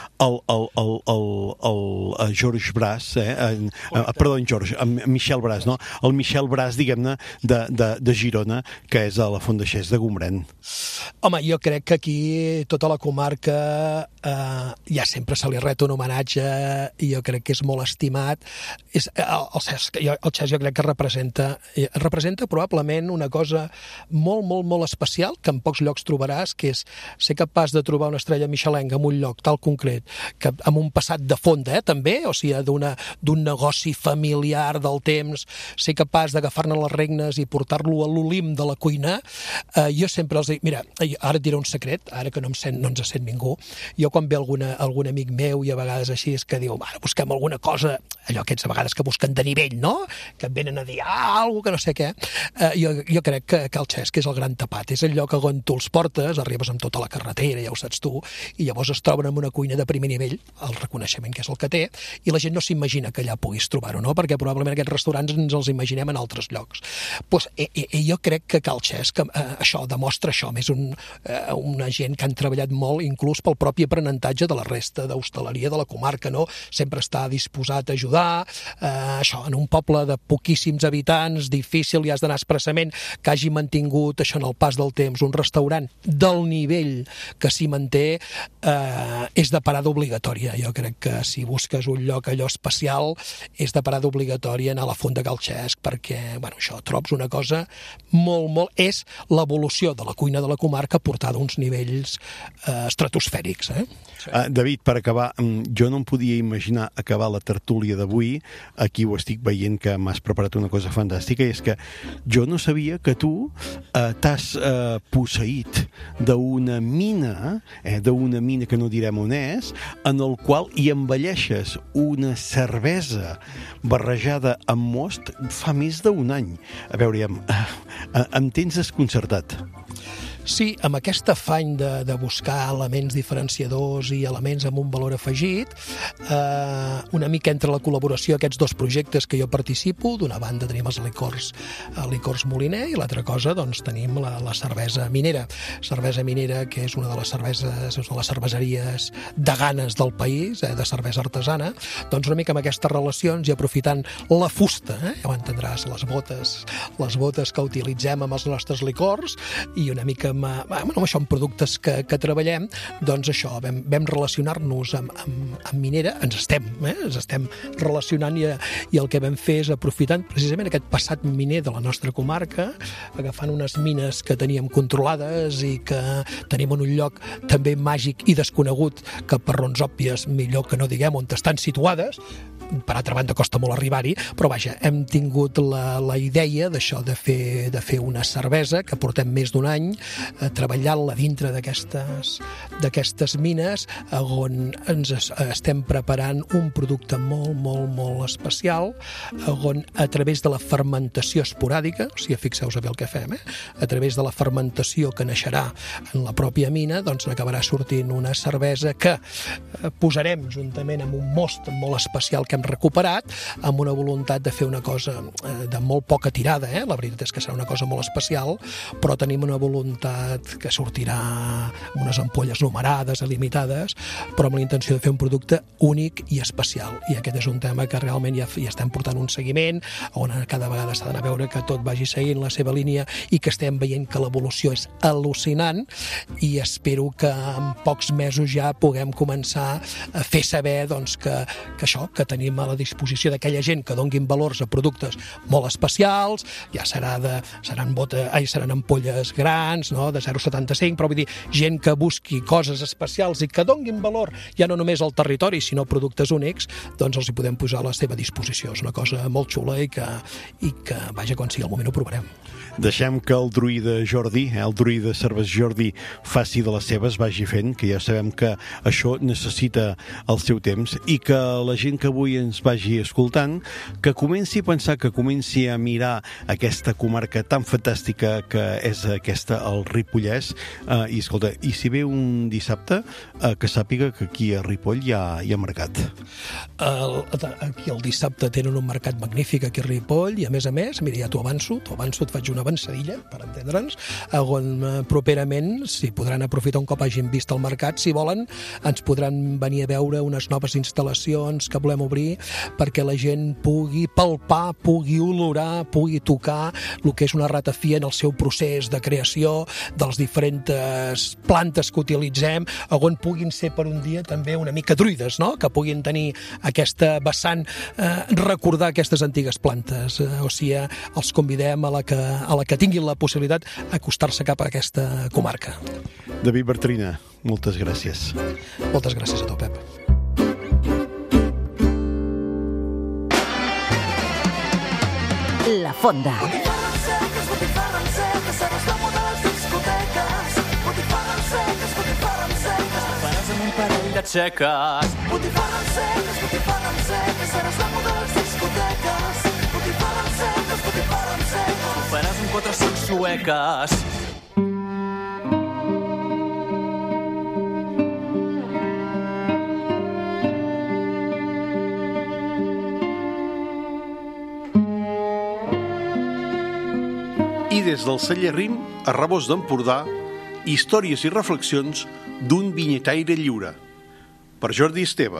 el George Brass, perdó, Michel Brass, no? El Michel Brass, diguem-ne, de Girona, que és a la Font de Xés de Gombrèn. Home, jo crec que aquí tota la comarca ja sempre se li ret un homenatge i jo crec que és molt estimat. El Xés jo crec que representa probablement una cosa molt, molt, molt especial que en pocs llocs trobaràs, que és ser capaç de trobar una estrella michelenca en un lloc tal concret, que amb un passat de fonda, també, o sigui, d'un negoci familiar del temps, ser capaç d'agafar-ne les regnes i portar-lo a l'olim de la cuina. Jo sempre els dic, mira, ara et diré un secret, ara que no ens sent ningú, jo quan ve algun amic meu i a vegades així és que diu, busquem alguna cosa, allò aquests a vegades que busquen de nivell, no? Que et venen a dir, alguna que no sé què. Jo crec que el Xesc és el gran tapat, és el lloc on tu els portes, arribes amb tota la carretera, ja ho saps tu, i llavors es troben amb una cuina de primer nivell, el reconeixement que és el que té, i la gent no s'imagina que allà puguis trobar-ho, no? Perquè probablement aquests restaurants ens els imaginem en altres llocs. Jo crec que el Xesc això demostra això, més una gent que han treballat molt, inclús pel propi aprenentatge de la resta d'hostaleria de la comarca, no? Sempre està disposat a ajudar, això, en un poble de poquíssims habitants, difícil, i has d'anar expressament, que hagi mantingut això en el pas del temps, un restaurant del nivell que s'hi manté, és de parada obligatòria. Jo crec que si busques un lloc allò especial, és de parada obligatòria anar a la Font de Cal Xesc, perquè, això, trobs una cosa molt, és l'evolució de la cuina de la comarca portada a uns nivells estratosfèrics. David, per acabar, jo no em podia imaginar acabar la tertúlia d'avui, aquí ho estic veient que m'has preparat una cosa fantàstica, i és que jo no sabia que tu t'has posseït d'una mina que no direm on és, en el qual hi envelleixes una cervesa barrejada amb most fa més d'un any. A veure, em tens desconcertat. Sí, amb aquest afany de buscar elements diferenciadors i elements amb un valor afegit, una mica entre la col·laboració d'aquests dos projectes que jo participo, d'una banda tenim els licors Moliner i l'altra cosa doncs tenim la cervesa minera. Cervesa minera, que és una de les cerveseries de ganes del país, de cervesa artesana, doncs una mica amb aquestes relacions i aprofitant la fusta, ja ho entendràs, les botes que utilitzem amb els nostres licors i una mica amb això, amb productes que treballem, doncs això, vam relacionar-nos amb minera, ens estem relacionant i el que vam fer és aprofitant precisament aquest passat miner de la nostra comarca, agafant unes mines que teníem controlades i que tenim en un lloc també màgic i desconegut, que per raons òbvies millor que no diguem on estan situades. Per altra banda costa molt arribar-hi, però vaja, hem tingut la idea d'això, de fer una cervesa que portem més d'un any treballant-la dintre d'aquestes mines, on ens estem preparant un producte molt, molt, molt especial, on a través de la fermentació esporàdica, o sigui, fixeu-vos bé el que fem, a través de la fermentació que naixerà en la pròpia mina, doncs acabarà sortint una cervesa que posarem juntament amb un most molt especial que hem recuperat, amb una voluntat de fer una cosa de molt poca tirada, la veritat és que serà una cosa molt especial, però tenim una voluntat que sortirà amb unes ampolles numerades, limitades, però amb la intenció de fer un producte únic i especial. I aquest és un tema que realment ja estem portant un seguiment, on cada vegada s'ha d'anar a veure que tot vagi seguint la seva línia i que estem veient que l'evolució és al·lucinant, i espero que en pocs mesos ja puguem començar a fer saber doncs, que això, que tenim a la disposició d'aquella gent que donguin valors a productes molt especials, ja seran ampolles grans, no? De 0,75, però vull dir, gent que busqui coses especials i que donguin valor ja no només al territori, sinó productes únics, doncs els hi podem posar a la seva disposició. És una cosa molt xula i que vaja, quan sigui el moment ho provarem. Deixem que el druida Jordi, el druida Cervesa Jordi, faci de les seves, vagi fent, que ja sabem que això necessita el seu temps, i que la gent que avui ens vagi escoltant, que comenci a pensar, que comenci a mirar aquesta comarca tan fantàstica que és aquesta, el Ripollès, i escolta, i si ve un dissabte, que sàpiga que aquí a Ripoll hi ha mercat. Aquí el dissabte tenen un mercat magnífic aquí a Ripoll, i a més, mira, ja t'ho avanço, et faig una avançadilla, per entendre'ns, on properament s'hi podran aprofitar un cop hagin vist el mercat, si volen, ens podran venir a veure unes noves instal·lacions que volem obrir perquè la gent pugui palpar, pugui olorar, pugui tocar el que és una ratafia en el seu procés de creació, de les diferents plantes que utilitzem, on puguin ser per un dia també una mica druides, no? Que puguin tenir aquesta vessant, recordar aquestes antigues plantes. O sigui, els convidem a la que tinguin la possibilitat acostar-se cap a aquesta comarca. David Bartrina, moltes gràcies. Moltes gràcies a tu, Pep. La Fonda. Xeques. Botifarres seques, seràs la moda de les discoteques. Botifarres seques, ho faràs amb 4 5 sueques. I des del celler Rim, a Rabós d'Empordà, històries i reflexions d'un vinyetaire lliure. Per Jordi Esteve.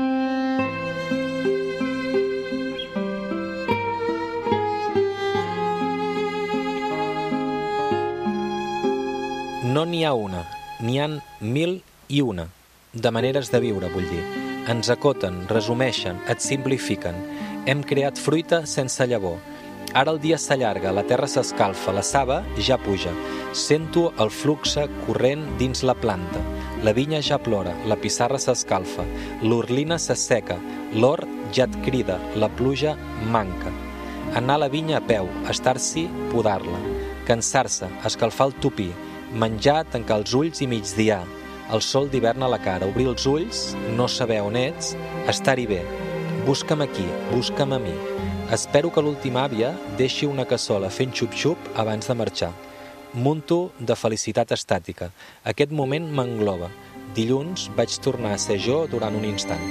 No n'hi ha una, n'hi han 1001, de maneres de viure, vull dir. Ens acoten, resumeixen, et simplifiquen. Hem creat fruita sense llavor. Ara el dia s'allarga, la terra s'escalfa, la saba ja puja. Sento el fluxe corrent dins la planta. La vinya ja plora, la pissarra s'escalfa, l'orlina s'asseca, l'or ja et crida, la pluja manca. Anar a la vinya a peu, estar-s'hi, podar-la. Cansar-se, escalfar el tupí, menjar, tancar els ulls i migdiar. El sol d'hivern a la cara, obrir els ulls, no saber on ets, estar-hi bé. Busca'm aquí, busca'm a mi. Espero que l'última àvia deixi una cassola fent xup-xup abans de marxar. Munto de felicitat estàtica. Aquest moment m'engloba. Dilluns vaig tornar a ser jo durant un instant.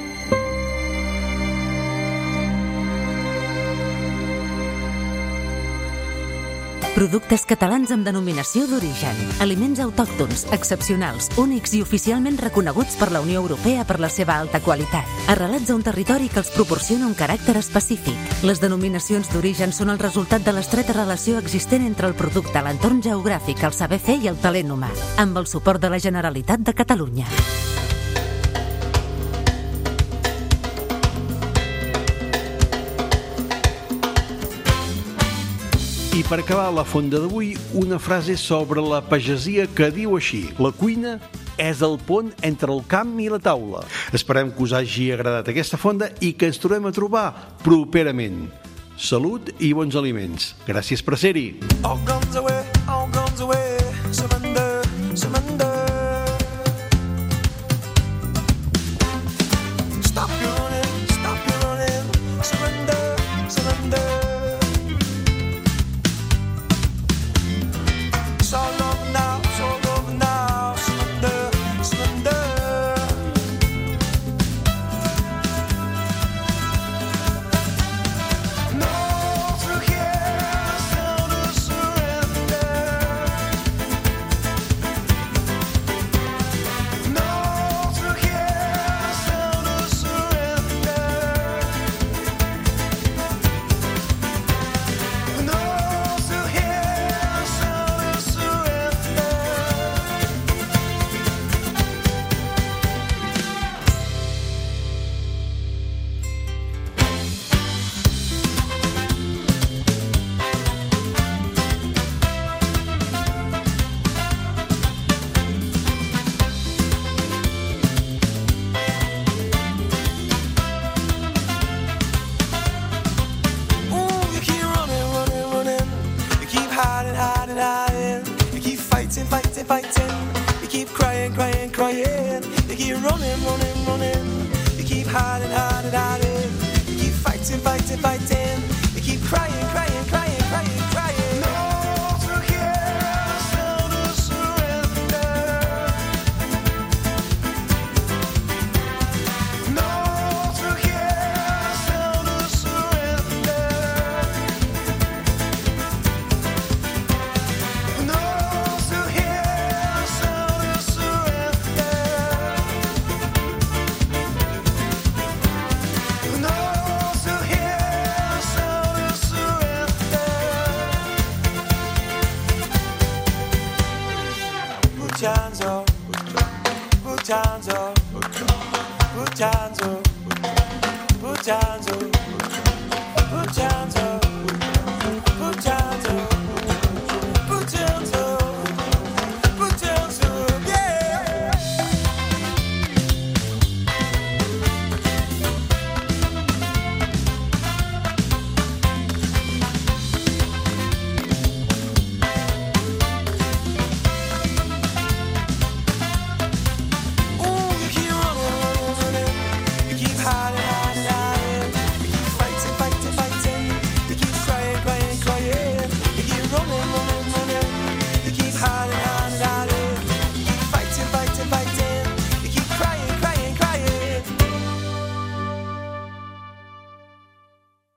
Productes catalans amb denominació d'origen. Aliments autòctons, excepcionals, únics i oficialment reconeguts per la Unió Europea per la seva alta qualitat. Arrelats a un territori que els proporciona un caràcter específic. Les denominacions d'origen són el resultat de l'estreta relació existent entre el producte, l'entorn geogràfic, el saber fer i el talent humà, amb el suport de la Generalitat de Catalunya. I per acabar la fonda d'avui, una frase sobre la pagesia que diu així: la cuina és el pont entre el camp i la taula. Esperem que us hagi agradat aquesta fonda i que ens tornem a trobar properament. Salut i bons aliments. Gràcies per ser-hi. All guns away.